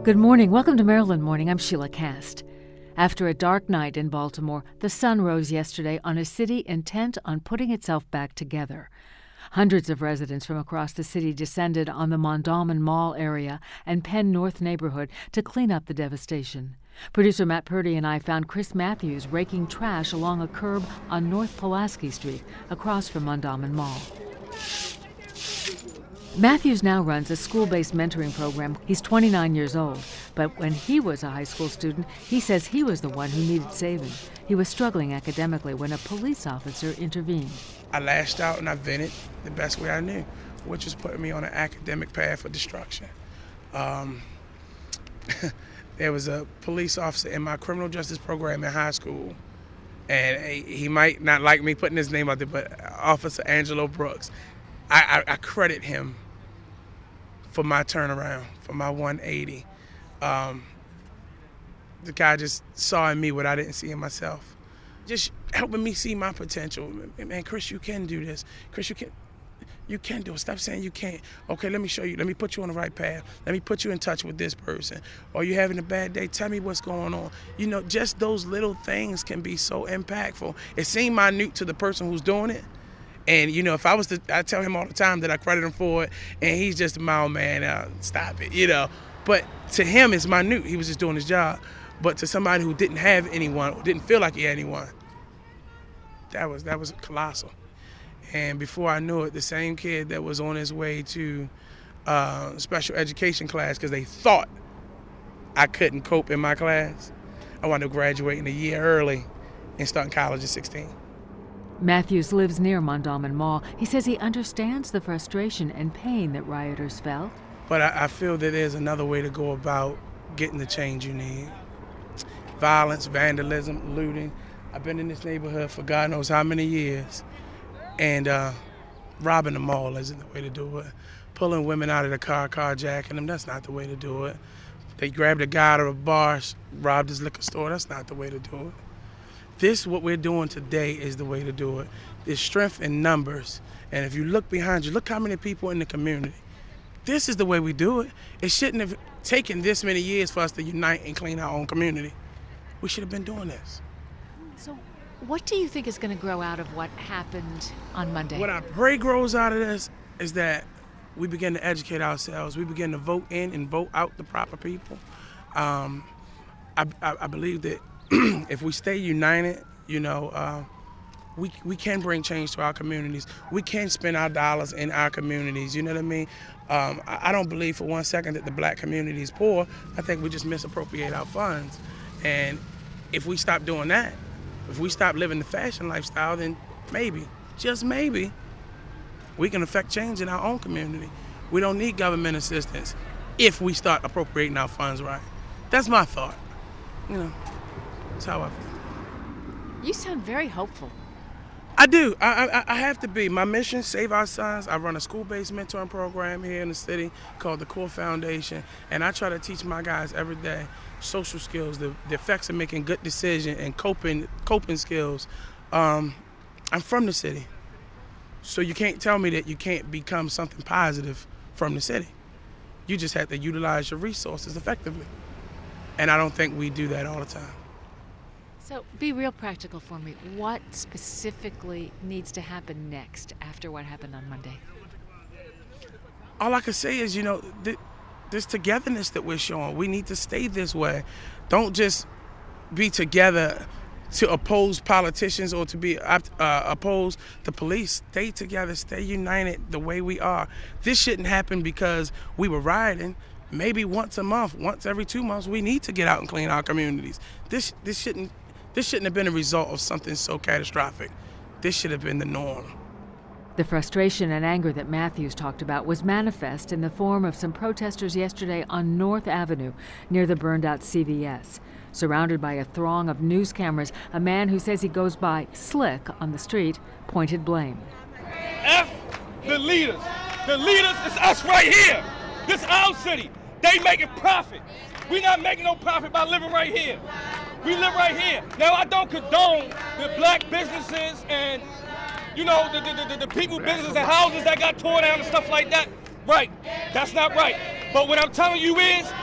Good morning. Welcome to Maryland Morning. I'm Sheila Cast. After a dark night in Baltimore, the sun rose yesterday on a city intent on putting itself back together. Hundreds of residents from across the city descended on the Mondawmin Mall area and Penn North neighborhood to clean up the devastation. Producer Matt Purdy and I found Chris Matthews raking trash along a curb on North Pulaski Street, across from Mondawmin Mall. Matthews now runs a school-based mentoring program. He's 29 years old, but when he was a high school student, he says he was the one who needed saving. He was struggling academically when a police officer intervened. I lashed out and I vented the best way I knew, which was putting me on an academic path of destruction. There was a police officer in my criminal justice program in high school, and he might not like me putting his name out there, but Officer Angelo Brooks. I credit him for my turnaround, for my 180. The guy just saw in me what I didn't see in myself. Just helping me see my potential. Man, Chris, you can do this. Chris, you can do it. Stop saying you can't. Okay, let me show you. Let me put you on the right path. Let me put you in touch with this person. Or you having a bad day, tell me what's going on. You know, just those little things can be so impactful. It seemed minute to the person who's doing it. And, you know, if I was to, I tell him all the time that I credit him for it, and he's just a mild man, stop it, you know. But to him, it's minute. He was just doing his job. But to somebody who didn't have anyone, or didn't feel like he had anyone, that was colossal. And before I knew it, the same kid that was on his way to special education class because they thought I couldn't cope in my class, I wound up graduating a year early and starting college at 16. Matthews lives near Mondawmin Mall. He says he understands the frustration and pain that rioters felt. But I feel that there's another way to go about getting the change you need. Violence, vandalism, looting. I've been in this neighborhood for God knows how many years. And robbing the mall isn't the way to do it. Pulling women out of the car, carjacking them, that's not the way to do it. They grabbed a guy out of a bar, robbed his liquor store, that's not the way to do it. This, what we're doing today, is the way to do it. There's strength in numbers. And if you look behind you, look how many people in the community. This is the way we do it. It shouldn't have taken this many years for us to unite and clean our own community. We should have been doing this. So what do you think is going to grow out of what happened on Monday? What I pray grows out of this is that we begin to educate ourselves. We begin to vote in and vote out the proper people. I believe that if we stay united, you know, we can bring change to our communities. We can spend our dollars in our communities, you know what I mean? I don't believe for one second that the black community is poor. I think we just misappropriate our funds. And if we stop doing that, if we stop living the fashion lifestyle, then maybe, just maybe, we can affect change in our own community. We don't need government assistance if we start appropriating our funds right. That's my thought, you know. That's how I feel. You sound very hopeful. I do. I have to be. My mission, Save Our Sons. I run a school-based mentoring program here in the city called the Core Foundation, and I try to teach my guys every day social skills, the effects of making good decisions and coping skills. I'm from the city, so you can't tell me that you can't become something positive from the city. You just have to utilize your resources effectively, and I don't think we do that all the time. So be real practical for me. What specifically needs to happen next after what happened on Monday? All I can say is, you know, this togetherness that we're showing, we need to stay this way. Don't just be together to oppose politicians or to be oppose the police. Stay together, stay united the way we are. This shouldn't happen because we were rioting. Maybe once a month, once every 2 months, we need to get out and clean our communities. This shouldn't have been a result of something so catastrophic. This should have been the norm. The frustration and anger that Matthews talked about was manifest in the form of some protesters yesterday on North Avenue near the burned-out CVS. Surrounded by a throng of news cameras, a man who says he goes by Slick on the street pointed blame. F the leaders. The leaders is us right here. This is our city. They making profit. We not making no profit by living right here. We live right here. Now, I don't condone the black businesses and, you know, the people businesses and houses that got torn down and stuff like that. Right. That's not right. But what I'm telling you is,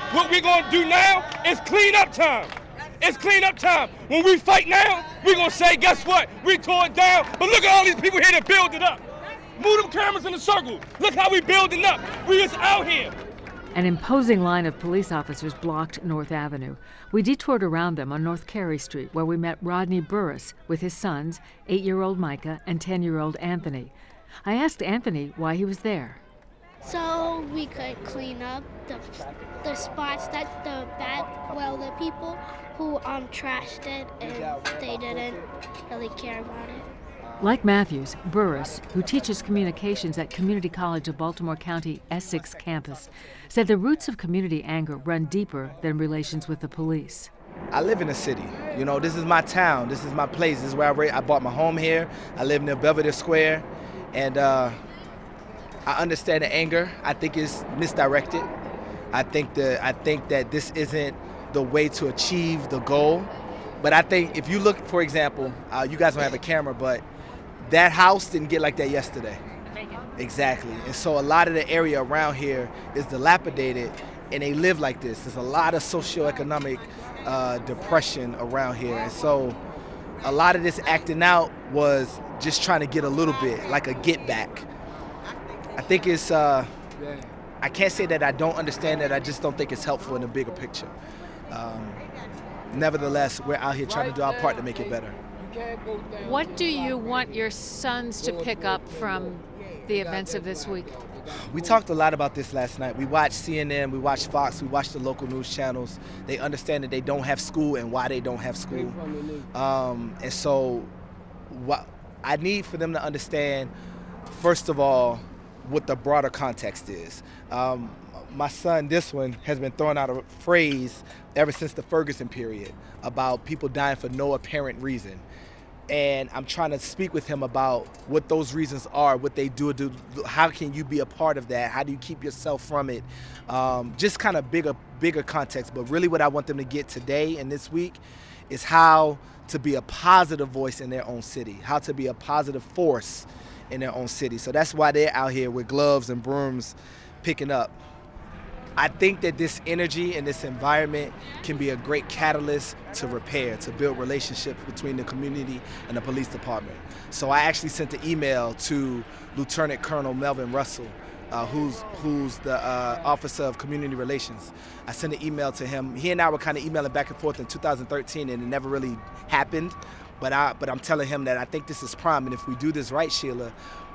What we're going to do now is clean up time. It's clean up time. When we fight now, we're going to say, guess what? We tore it down, but look at all these people here that build it up. Move them cameras in a circle. Look how we building up. We is out here. An imposing line of police officers blocked North Avenue. We detoured around them on North Carey Street, where we met Rodney Burris with his sons, 8-year-old Micah and 10-year-old Anthony. I asked Anthony why he was there. So we could clean up the spots that the people who trashed it and they didn't really care about it. Like Matthews, Burris, who teaches communications at Community College of Baltimore County Essex campus, said the roots of community anger run deeper than relations with the police. I live in a city. You know, this is my town. This is my place. This is where I bought my home here. I live near Belvedere Square. And I understand the anger. I think it's misdirected. I think that this isn't the way to achieve the goal. But I think if you look, for example, you guys don't have a camera, but that house didn't get like that yesterday. Exactly. And so a lot of the area around here is dilapidated, and they live like this. There's a lot of socioeconomic depression around here. And so a lot of this acting out was just trying to get a little bit, like a get back. I think it's, I can't say that I don't understand it, I just don't think it's helpful in the bigger picture. Nevertheless, we're out here trying to do our part to make it better. What do you want your sons to pick up from the events of this week? We talked a lot about this last night. We watched CNN, we watched Fox, we watched the local news channels. They understand that they don't have school and why they don't have school. And so what I need for them to understand, first of all, what the broader context is. My son, this one, has been throwing out a phrase ever since the Ferguson period about people dying for no apparent reason. And I'm trying to speak with him about what those reasons are, what they do, how can you be a part of that, how do you keep yourself from it, just kind of bigger context. But really what I want them to get today and this week is how to be a positive voice in their own city, how to be a positive force in their own city. So that's why they're out here with gloves and brooms picking up. I think that this energy and this environment can be a great catalyst to repair, to build relationships between the community and the police department. So I actually sent an email to Lieutenant Colonel Melvin Russell, who's the Officer of Community Relations. I sent an email to him. He and I were kind of emailing back and forth in 2013, and it never really happened. But I'm telling him that I think this is prime, and if we do this right, Sheila,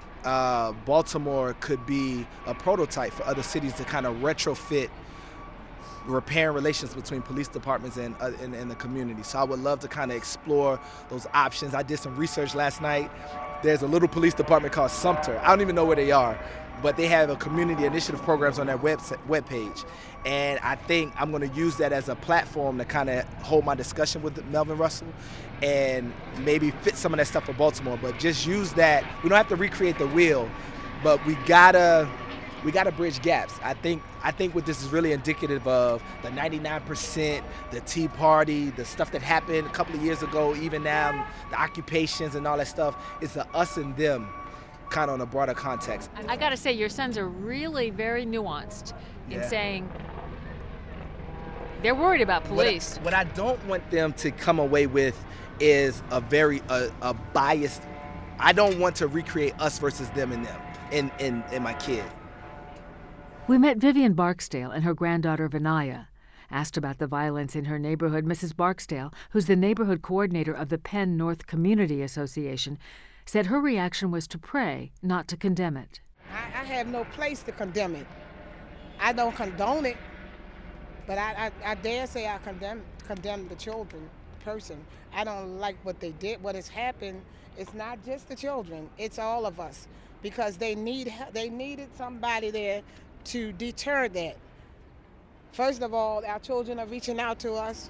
Baltimore could be a prototype for other cities to kind of retrofit repairing relations between police departments and the community. So I would love to kind of explore those options. I did some research last night. There's a little police department called Sumter. I don't even know where they are, but they have a community initiative programs on their webpage. And I think I'm going to use that as a platform to kind of hold my discussion with Melvin Russell and maybe fit some of that stuff for Baltimore, but just use that. We don't have to recreate the wheel, but we gotta bridge gaps. I think what this is really indicative of, the 99%, the Tea Party, the stuff that happened a couple of years ago, even now, the occupations and all that stuff, is the us and them kind of on a broader context. I gotta say, your sons are really very nuanced in saying they're worried about police. What I don't want them to come away with is a biased. I don't want to recreate us versus them and them in my kid. We met Vivian Barksdale and her granddaughter Vinaya. Asked about the violence in her neighborhood, Mrs. Barksdale, who's the neighborhood coordinator of the Penn North Community Association, said her reaction was to pray, not to condemn it. I have no place to condemn it. I don't condone it, but I dare say I condemn the children, person. I don't like what they did, what has happened. It's not just the children, it's all of us, because they needed somebody there to deter that. First of all, our children are reaching out to us,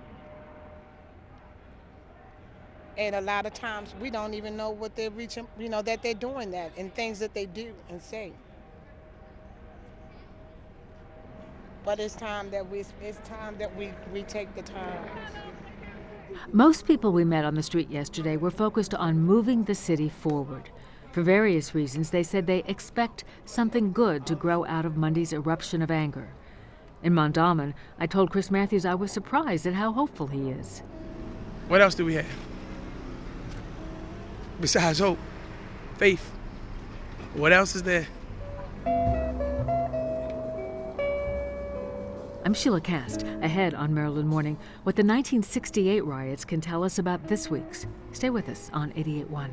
and a lot of times we don't even know what they're reaching, that they're doing that and things that they do and say. But it's time that we take the time. Most people we met on the street yesterday were focused on moving the city forward. For various reasons, they said they expect something good to grow out of Monday's eruption of anger. In Mondawmin, I told Chris Matthews I was surprised at how hopeful he is. What else do we have? Besides hope, faith. What else is there? I'm Sheila Cast, ahead on Maryland Morning, what the 1968 riots can tell us about this week's. Stay with us on 88.1.